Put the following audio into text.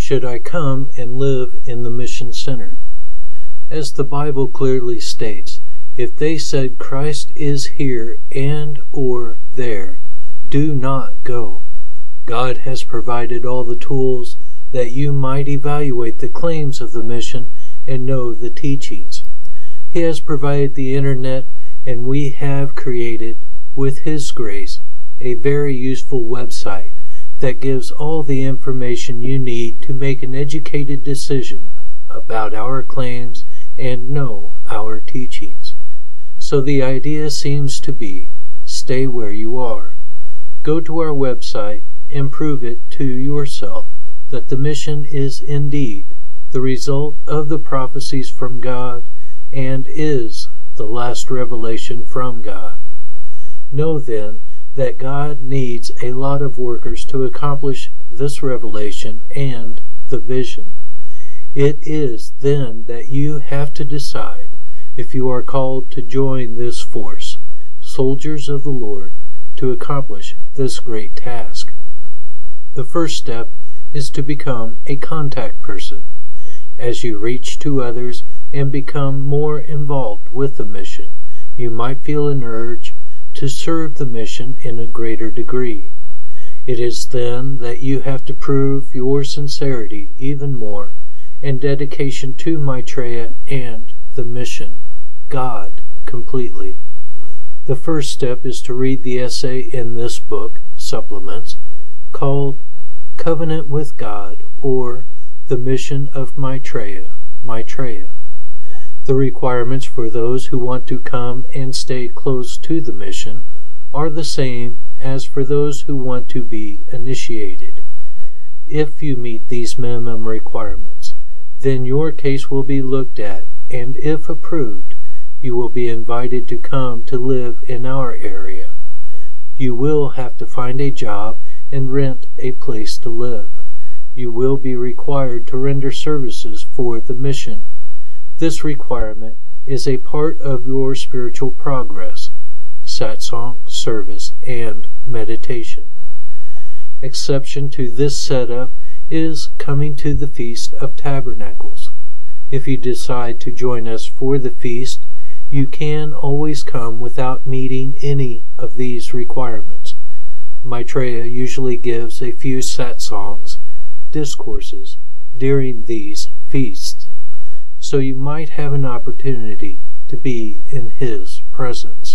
should I come and live in the mission center? As the Bible clearly states, if they said Christ is here and or there, do not go. God has provided all the tools that you might evaluate the claims of the mission and know the teachings. He has provided the internet, and we have created, with His grace, a very useful website that gives all the information you need to make an educated decision about our claims and know our teachings. So the idea seems to be, stay where you are. Go to our website and prove it to yourself that the mission is indeed the result of the prophecies from God and is the last revelation from God. Know then that God needs a lot of workers to accomplish this revelation and the vision. It is then that you have to decide if you are called to join this force, soldiers of the Lord, to accomplish this great task. The first step is to become a contact person. As you reach to others and become more involved with the mission, you might feel an urge to serve the mission in a greater degree. It is then that you have to prove your sincerity even more and dedication to Maitreya and the mission, God, completely. The first step is to read the essay in this book, Supplements, called Covenant with God, or The Mission of Maitreya, Maitreya. The requirements for those who want to come and stay close to the mission are the same as for those who want to be initiated. If you meet these minimum requirements, then your case will be looked at, and if approved, you will be invited to come to live in our area. You will have to find a job and rent a place to live. You will be required to render services for the mission. This requirement is a part of your spiritual progress, satsang, service, and meditation. Exception to this setup is coming to the Feast of Tabernacles. If you decide to join us for the feast, you can always come without meeting any of these requirements. Maitreya usually gives a few satsangs, discourses, during these feasts, so you might have an opportunity to be in his presence.